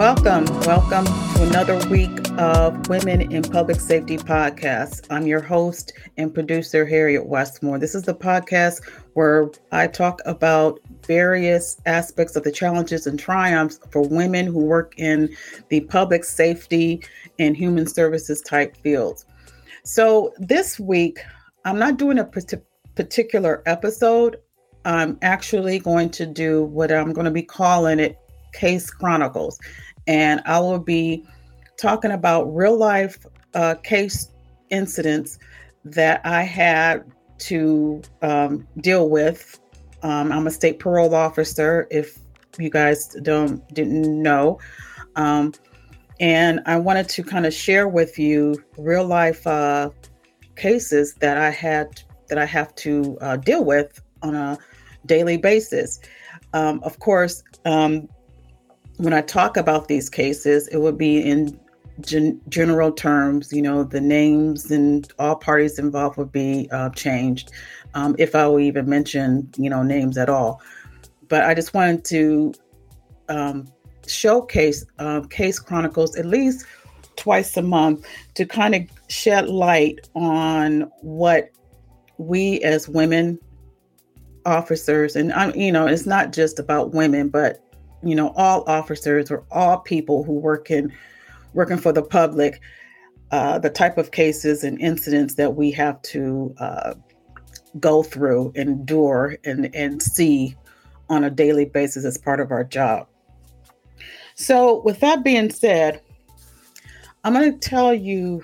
Welcome to another week of Women in Public Safety Podcast. I'm your host and producer, Harriet Westmore. This is the podcast where I talk about various aspects of the challenges and triumphs for women who work in the public safety and human services type fields. So this week, I'm not doing a particular episode. I'm actually going to do what I'm going to be calling it Case Chronicles. And I will be talking about real life case incidents that I had to deal with. I'm a state parole officer, if you guys didn't know. And I wanted to kind of share with you real life cases that I have to deal with on a daily basis. Of course, when I talk about these cases, it would be in general terms. You know, the names and all parties involved would be changed, if I will even mention, names at all. But I just wanted to showcase Case Chronicles at least twice a month to kind of shed light on what we as women officers, and it's not just about women, but all officers or all people who working for the public, the type of cases and incidents that we have to go through, endure, and see on a daily basis as part of our job. So with that being said, I'm going to tell you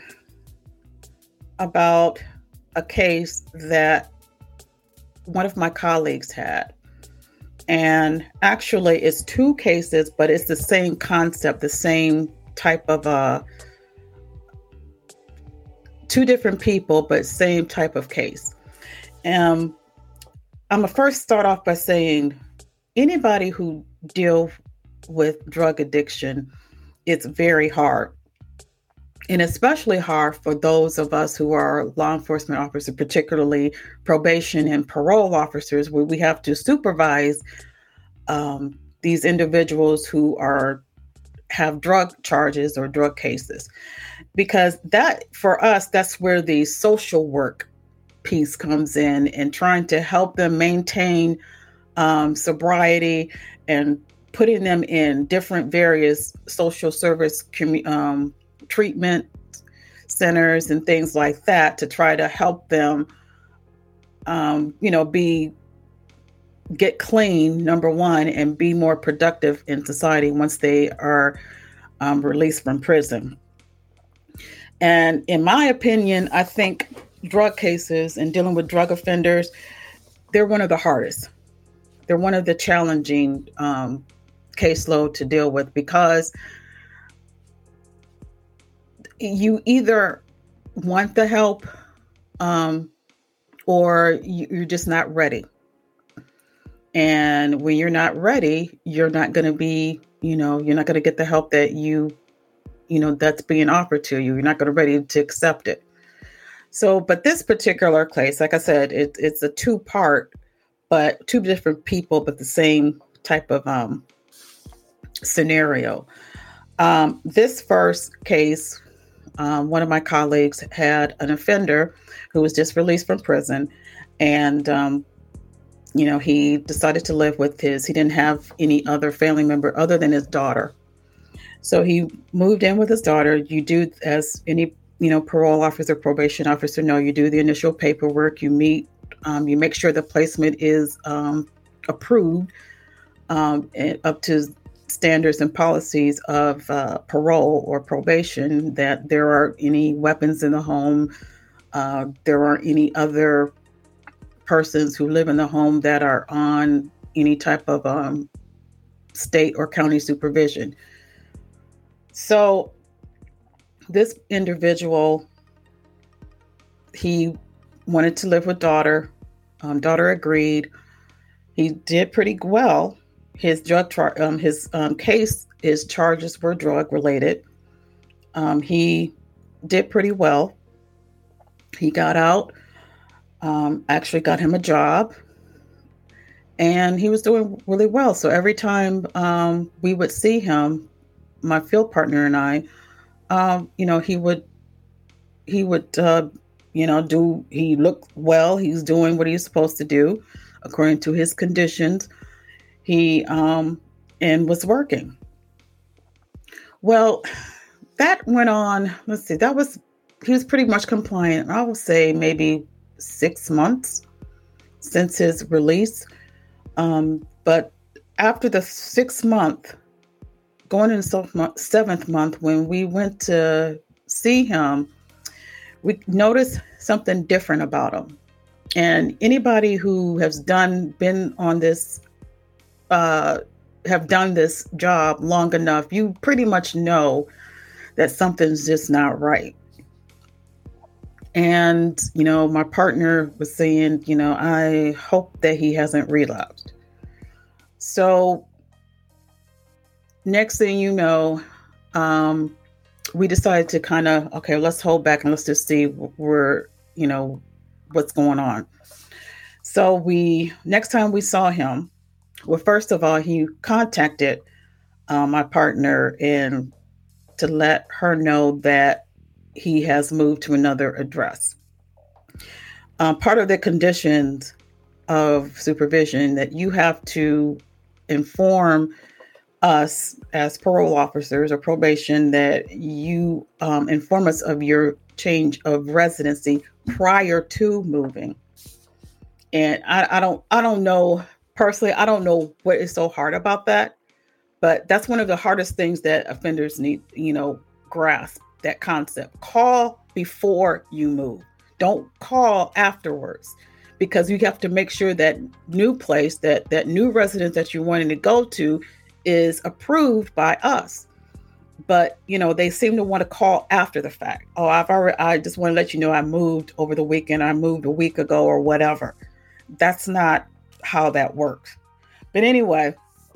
about a case that one of my colleagues had. And actually, it's two cases, but it's the same concept, the same type of two different people, but same type of case. I'm gonna first start off by saying anybody who deals with drug addiction, it's very hard. And especially hard for those of us who are law enforcement officers, particularly probation and parole officers, where we have to supervise these individuals who have drug charges or drug cases. Because that, for us, that's where the social work piece comes in, and trying to help them maintain sobriety and putting them in different various social service treatment centers and things like that to try to help them, get clean, number one, and be more productive in society once they are released from prison. And in my opinion, I think drug cases and dealing with drug offenders, they're one of the hardest. They're one of the challenging caseload to deal with, because you either want the help or you're just not ready. And when you're not ready, you're not going to be, you're not going to get the help that that's being offered to you. You're not going to be ready to accept it. So, but this particular case, like I said, it's a two-part, but two different people, but the same type of scenario. This first case, one of my colleagues had an offender who was just released from prison, and he decided to live with he didn't have any other family member other than his daughter. So he moved in with his daughter. You do, as any, parole officer, probation officer know, you do the initial paperwork, you meet, you make sure the placement is approved and up to standards and policies of parole or probation, that there aren't any weapons in the home, there aren't any other persons who live in the home that are on any type of state or county supervision. So this individual, he wanted to live with daughter. Daughter agreed. He did pretty well. His case, his charges were drug related. He did pretty well. He got out. Actually got him a job, and he was doing really well. So every time we would see him, my field partner and I, he would, he looked well. He's doing what he's supposed to do according to his conditions. He, and was working. Well, that went on, let's see, he was pretty much compliant. I would say maybe 6 months since his release. But after the 6th month, going into the 7th month, when we went to see him, we noticed something different about him. And anybody who has been on this, have done this job long enough, you pretty much know that something's just not right. And, my partner was saying, I hope that he hasn't relapsed. So next thing you know, we decided to kind of, okay, let's hold back and let's just see what's going on. So next time we saw him, well, first of all, he contacted my partner and to let her know that he has moved to another address. Part of the conditions of supervision that you have to inform us as parole officers or probation that you inform us of your change of residency prior to moving. And I don't know personally, I don't know what is so hard about that, but that's one of the hardest things that offenders need, grasp that concept. Call before you move. Don't call afterwards, because you have to make sure that new place, that new residence that you're wanting to go to is approved by us. But, they seem to want to call after the fact. Oh, I just want to let you know I moved over the weekend. I moved a week ago or whatever. That's not how that works. But anyway,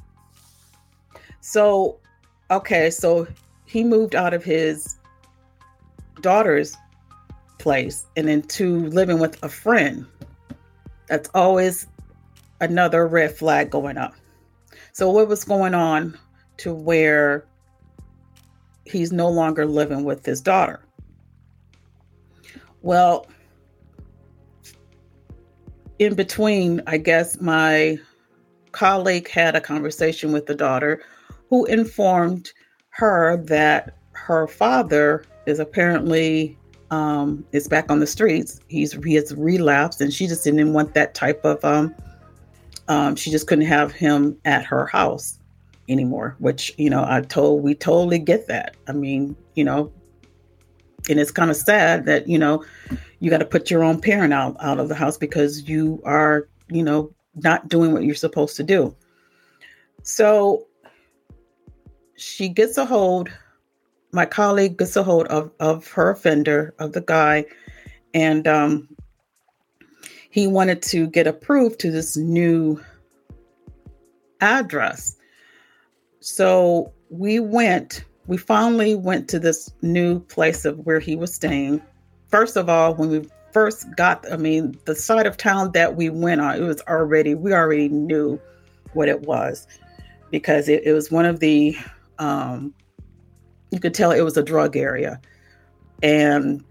so he moved out of his daughter's place and into living with a friend. That's always another red flag going up. So what was going on to where he's no longer living with his daughter? Well, in between, I guess my colleague had a conversation with the daughter, who informed her that her father is apparently is back on the streets. He has relapsed, and she just didn't want that type of she just couldn't have him at her house anymore, which, we totally get that. I mean, and it's kind of sad that, you got to put your own parent out of the house because you are, not doing what you're supposed to do. So my colleague gets a hold of her offender, of the guy, and he wanted to get approved to this new address. So we finally went to this new place of where he was staying. First of all, when we first the side of town that we went on, we already knew what it was, because it was one of the, you could tell it was a drug area. And,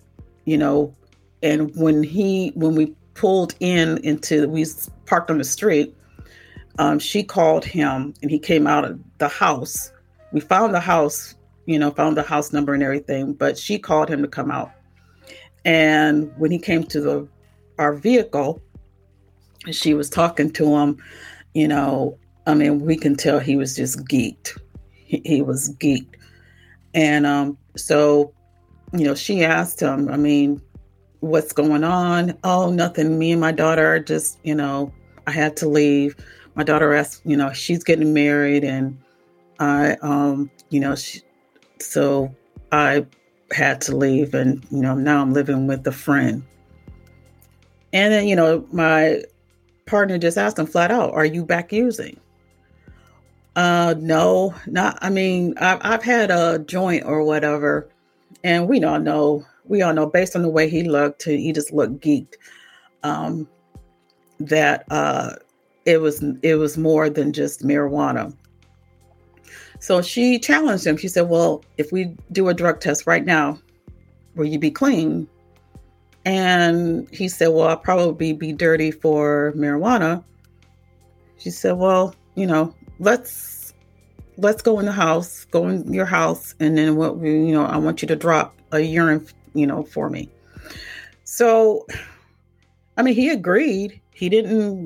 and when we pulled we parked on the street, she called him and he came out of the house. We found the house, found the house number and everything, but she called him to come out. And when he came to our vehicle, she was talking to him, we can tell he was just geeked. He was geeked. And so, she asked him, what's going on? Oh, nothing. Me and my daughter are just, I had to leave. My daughter asked, she's getting married, and so I had to leave, and, now I'm living with a friend. And then, my partner just asked him flat out, are you back using? No, not, I've had a joint or whatever, and we all know based on the way he looked, he just looked geeked, that, it was more than just marijuana. So she challenged him. She said, well, if we do a drug test right now, will you be clean? And he said, well, I'll probably be dirty for marijuana. She said, well, let's go in the house, go in your house. And then I want you to drop a urine, for me. So, he agreed. He didn't,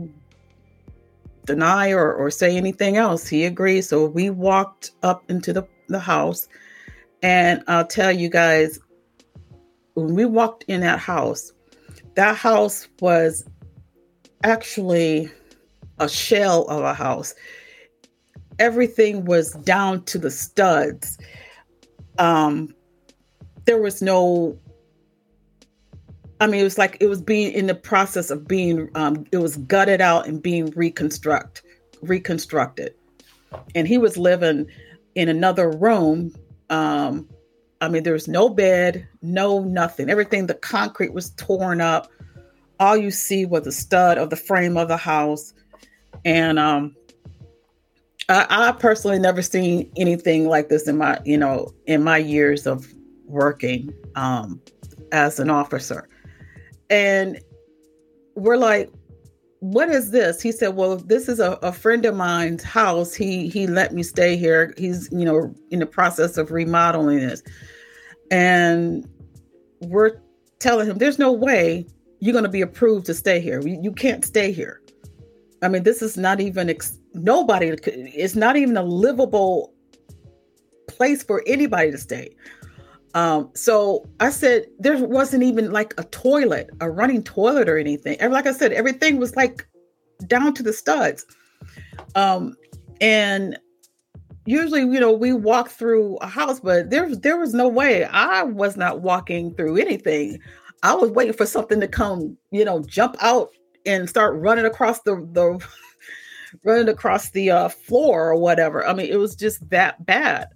deny or say anything else. He agreed. So we walked up into the house, and I'll tell you guys, when we walked in that house was actually a shell of a house. Everything was down to the studs. There was no, it was like it was being in the process of being, it was gutted out and being reconstructed. And he was living in another room. There was no bed, no nothing. Everything, the concrete was torn up. All you see was the stud of the frame of the house. And I personally never seen anything like this in my years of working as an officer. And we're like, what is this? He said, well, this is a friend of mine's house. He let me stay here. He's, in the process of remodeling this. And we're telling him, there's no way you're going to be approved to stay here. You can't stay here. This is not even, it's not even a livable place for anybody to stay. So I said, there wasn't even like a running toilet or anything. And like I said, everything was like down to the studs. And usually, we walk through a house, but there was no way. I was not walking through anything. I was waiting for something to come, jump out and start running across the floor or whatever. It was just that bad.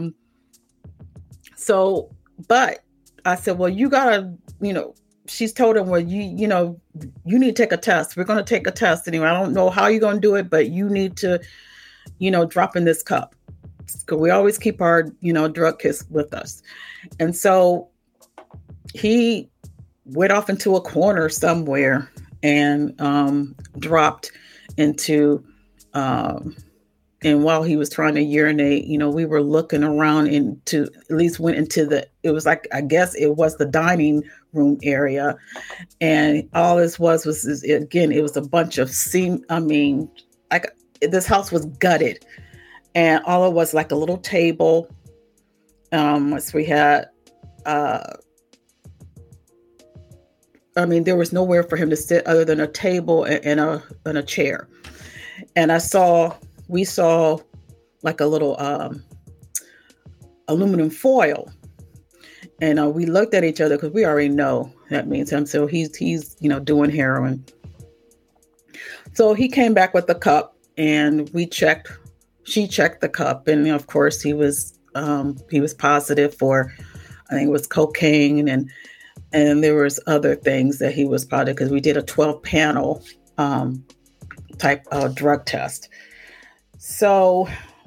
But I said, well, you gotta, she's told him, well, you need to take a test. We're going to take a test anyway. I don't know how you're going to do it, but you need to, drop in this cup. Because we always keep our, drug kits with us. And so he went off into a corner somewhere and dropped into, and while he was trying to urinate, we were looking around at least went into it was like, I guess it was the dining room area. And all this was again, it was a bunch of this house was gutted. And all it was like a little table. So we had, there was nowhere for him to sit other than a table and a chair. And we saw like a little aluminum foil. And we looked at each other because we already know that means him. So he's doing heroin. So he came back with the cup and she checked the cup. And of course he was positive for, I think it was cocaine and there was other things that he was positive because we did a 12-panel type of drug test. So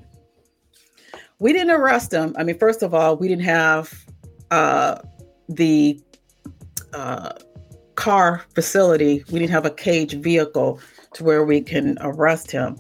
we didn't arrest him. First of all, we didn't have the car facility. We didn't have a cage vehicle to where we can arrest him.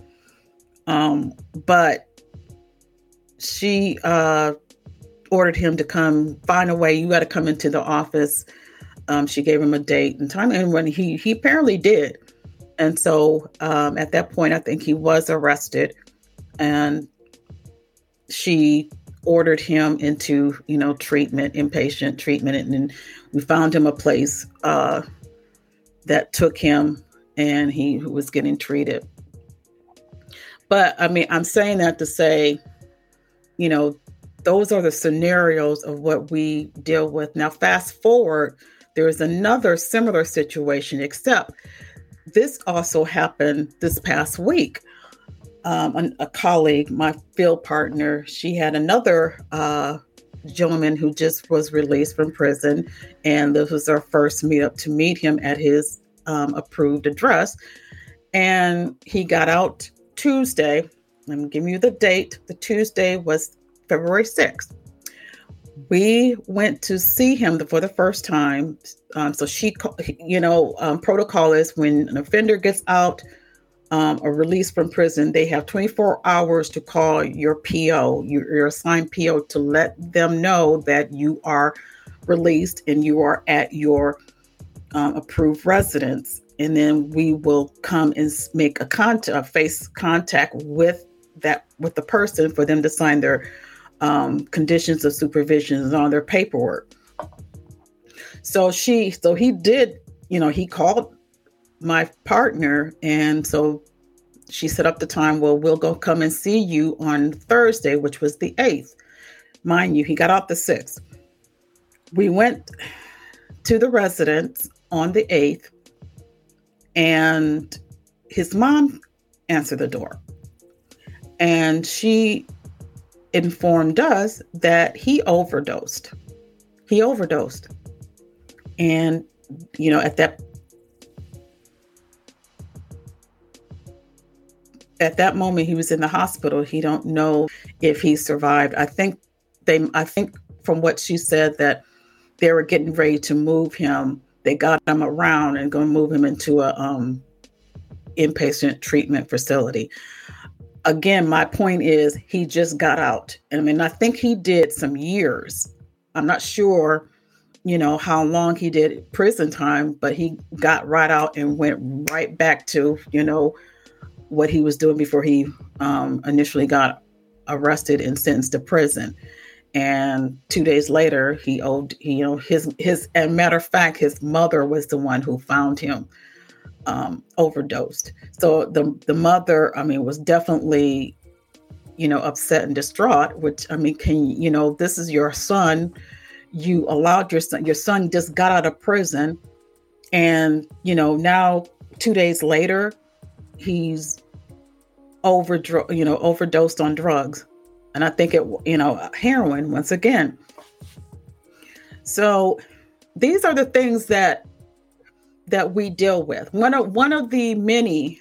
But she ordered him to come, find a way. You got to come into the office. She gave him a date and time. And when he apparently did. And so at that point, I think he was arrested and she ordered him into, inpatient treatment. And then we found him a place that took him and he was getting treated. But I'm saying that to say, those are the scenarios of what we deal with. Now, fast forward, there is another similar situation, except this also happened this past week. A colleague, my field partner, she had another gentleman who just was released from prison. And this was our first meetup to meet him at his approved address. And he got out Tuesday. Let me give you the date. The Tuesday was February 6th. We went to see him for the first time. So protocol is when an offender gets out or released from prison, they have 24 hours to call your PO, your assigned PO, to let them know that you are released and you are at your approved residence. And then we will come and make a face contact with the person for them to sign their conditions of supervision on their paperwork. So he did, he called my partner, and so she set up the time. Well, we'll go come and see you on Thursday, which was the 8th. Mind you, he got out the 6th. We went to the residence on the 8th, and his mom answered the door, and she informed us that he overdosed. And at that moment he was in the hospital. He don't know if he survived. I think from what she said that they were getting ready to move him. They got him around and going to move him into a inpatient treatment facility. Again, my point is he just got out. I think he did some years. I'm not sure, how long he did prison time, but he got right out and went right back to, what he was doing before he initially got arrested and sentenced to prison. And 2 days later, as a matter of fact, his mother was the one who found him overdosed. So the mother, was definitely, upset and distraught, which, this is your son. You allowed your son just got out of prison. And, now 2 days later, he's overdosed on drugs. And I think heroin once again. So these are the things that we deal with. One of the many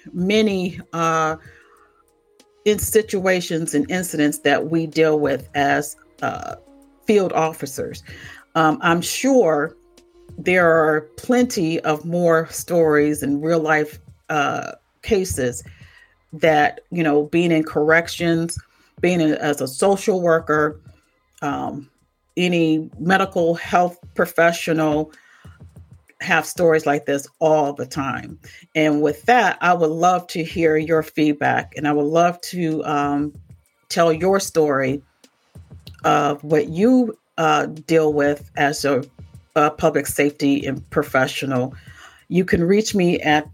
in situations and incidents that we deal with as field officers. I'm sure there are plenty of more stories and real life cases that, being in corrections, as a social worker, any medical health professional have stories like this all the time. And with that, I would love to hear your feedback, and I would love to tell your story of what you deal with as a public safety and professional. You can reach me at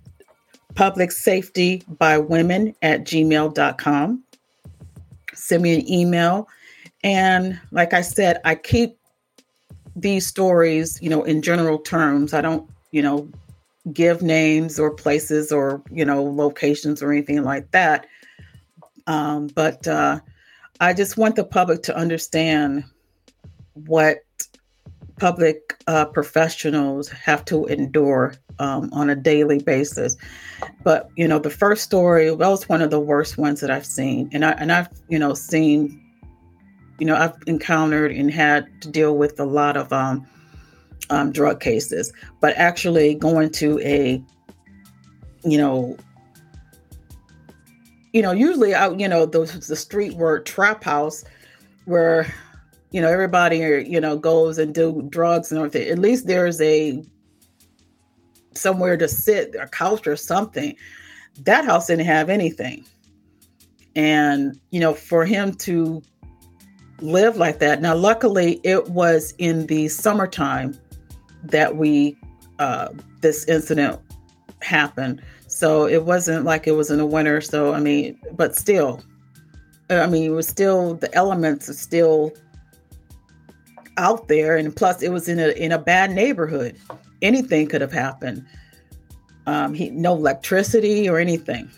publicsafetybywomen@gmail.com. Send me an email. And like I said, I keep these stories, in general terms. I don't, give names or places or, locations or anything like that. But I just want the public to understand what public professionals have to endure on a daily basis. But, the first story, that was one of the worst ones that I've seen. And I've, seen, I've encountered and had to deal with a lot of drug cases, but actually going to a, usually out, the street word trap house where, everybody, goes and do drugs and everything. At least there's somewhere to sit, a couch or something. That house didn't have anything. And, for him to live like that. Now, luckily it was in the summertime that this incident happened. So it wasn't like it was in the winter. So, but still, it was still, the elements are still out there. And plus it was in a bad neighborhood. Anything could have happened. No electricity or anything.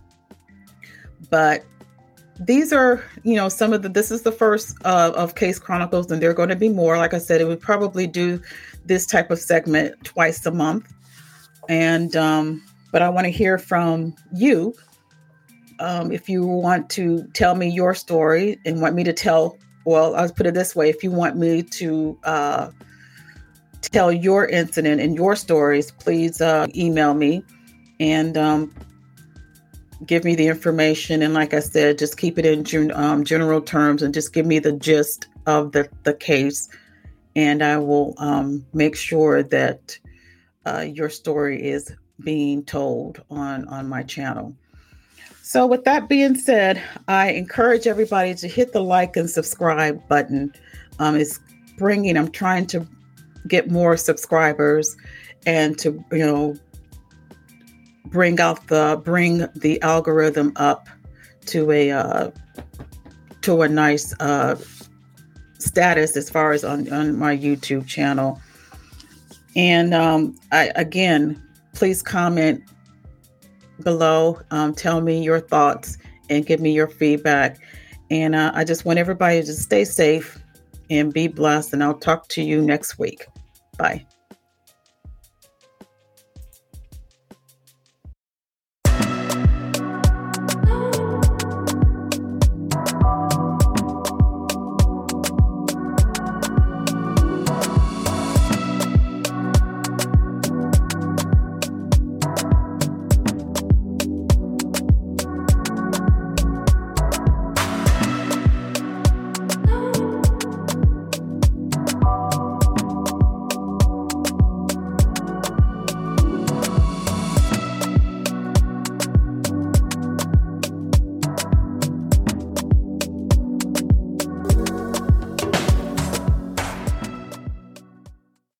But these are, this is the first of Case Chronicles, and there are going to be more. Like I said, it would probably do this type of segment twice a month. And, but I want to hear from you. if you want to tell me your story and want me to tell, well, I'll put it this way. If you want me to tell your incident and your stories, please email me and give me the information. And like I said, just keep it in general terms and just give me the gist of the case. And I will make sure that your story is being told on my channel. So with that being said, I encourage everybody to hit the like and subscribe button. I'm trying to get more subscribers and to, bring the algorithm up to a nice status as far as on my YouTube channel. And please comment below, tell me your thoughts and give me your feedback. And I just want everybody to stay safe and be blessed. And I'll talk to you next week. Bye.